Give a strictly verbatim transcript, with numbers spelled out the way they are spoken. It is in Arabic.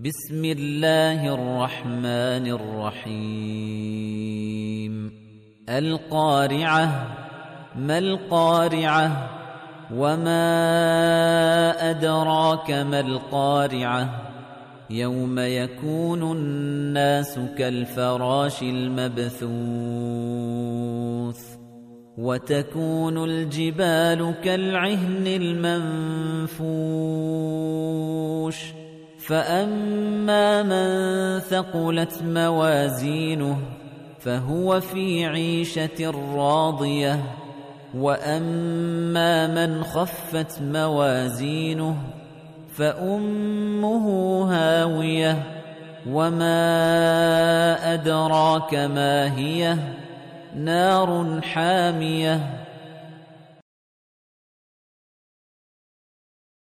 بسم الله الرحمن الرحيم القارعة ما القارعة وما أدراك ما القارعة يوم يكون الناس كالفراش المبثوث وتكون الجبال كالعهن المنفوش فأما من ثقلت موازينه فهو في عيشة راضية وأما من خفت موازينه فأمه هاوية وما أدراك ما هي نار حامية